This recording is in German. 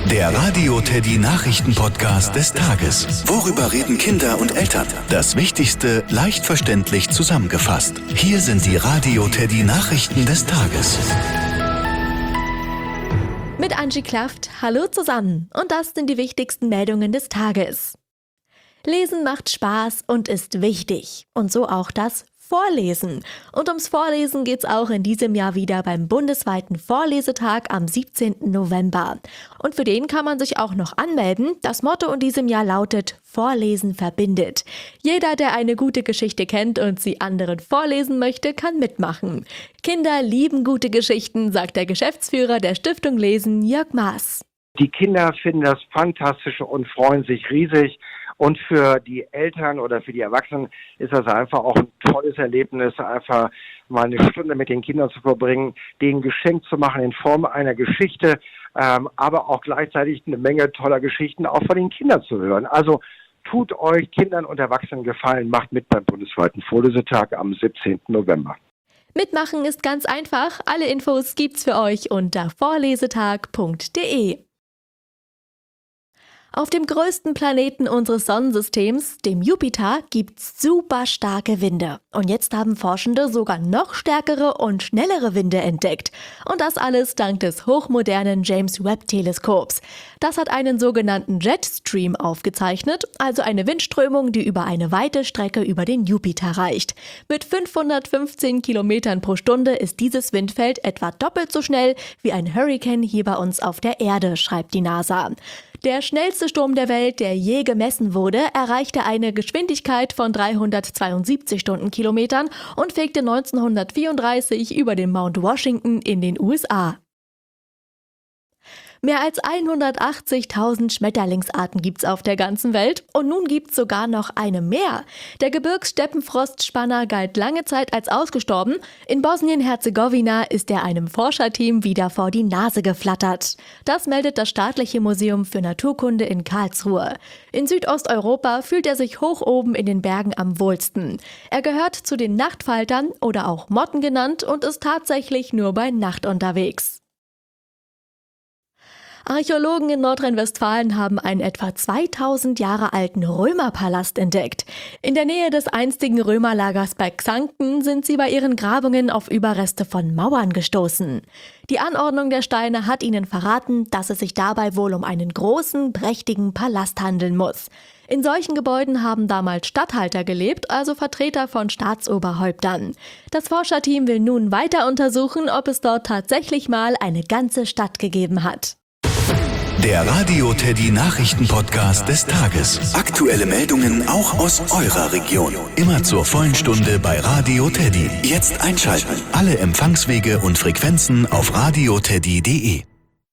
Der Radio Teddy Nachrichten-Podcast des Tages. Worüber reden Kinder und Eltern? Das Wichtigste leicht verständlich zusammengefasst. Hier sind die Radio Teddy Nachrichten des Tages. Mit Angie Klaft, hallo zusammen. Und das sind die wichtigsten Meldungen des Tages. Lesen macht Spaß und ist wichtig. Und so auch das Vorlesen. Und ums Vorlesen geht's auch in diesem Jahr wieder beim bundesweiten Vorlesetag am 17. November. Und für den kann man sich auch noch anmelden. Das Motto in diesem Jahr lautet: Vorlesen verbindet. Jeder, der eine gute Geschichte kennt und sie anderen vorlesen möchte, kann mitmachen. Kinder lieben gute Geschichten, sagt der Geschäftsführer der Stiftung Lesen, Jörg Maas. Die Kinder finden das fantastisch und freuen sich riesig. Und für die Eltern oder für die Erwachsenen ist das einfach auch ein tolles Erlebnis, einfach mal eine Stunde mit den Kindern zu verbringen, denen ein Geschenk zu machen in Form einer Geschichte, aber auch gleichzeitig eine Menge toller Geschichten auch von den Kindern zu hören. Also tut euch Kindern und Erwachsenen Gefallen, macht mit beim bundesweiten Vorlesetag am 17. November. Mitmachen ist ganz einfach. Alle Infos gibt's für euch unter vorlesetag.de. Auf dem größten Planeten unseres Sonnensystems, dem Jupiter, gibt's super starke Winde. Und jetzt haben Forschende sogar noch stärkere und schnellere Winde entdeckt. Und das alles dank des hochmodernen James-Webb-Teleskops. Das hat einen sogenannten Jetstream aufgezeichnet, also eine Windströmung, die über eine weite Strecke über den Jupiter reicht. Mit 515 Kilometern pro Stunde ist dieses Windfeld etwa doppelt so schnell wie ein Hurrikan hier bei uns auf der Erde, schreibt die NASA. Der schnellste Sturm der Welt, der je gemessen wurde, erreichte eine Geschwindigkeit von 372 Stundenkilometern und fegte 1934 über den Mount Washington in den USA. Mehr als 180.000 Schmetterlingsarten gibt's auf der ganzen Welt und nun gibt's sogar noch eine mehr. Der Gebirgssteppenfrostspanner galt lange Zeit als ausgestorben. In Bosnien-Herzegowina ist er einem Forscherteam wieder vor die Nase geflattert. Das meldet das Staatliche Museum für Naturkunde in Karlsruhe. In Südosteuropa fühlt er sich hoch oben in den Bergen am wohlsten. Er gehört zu den Nachtfaltern oder auch Motten genannt und ist tatsächlich nur bei Nacht unterwegs. Archäologen in Nordrhein-Westfalen haben einen etwa 2000 Jahre alten Römerpalast entdeckt. In der Nähe des einstigen Römerlagers bei Xanten sind sie bei ihren Grabungen auf Überreste von Mauern gestoßen. Die Anordnung der Steine hat ihnen verraten, dass es sich dabei wohl um einen großen, prächtigen Palast handeln muss. In solchen Gebäuden haben damals Statthalter gelebt, also Vertreter von Staatsoberhäuptern. Das Forscherteam will nun weiter untersuchen, ob es dort tatsächlich mal eine ganze Stadt gegeben hat. Der Radio Teddy Nachrichten-Podcast des Tages. Aktuelle Meldungen auch aus eurer Region. Immer zur vollen Stunde bei Radio Teddy. Jetzt einschalten. Alle Empfangswege und Frequenzen auf radioteddy.de.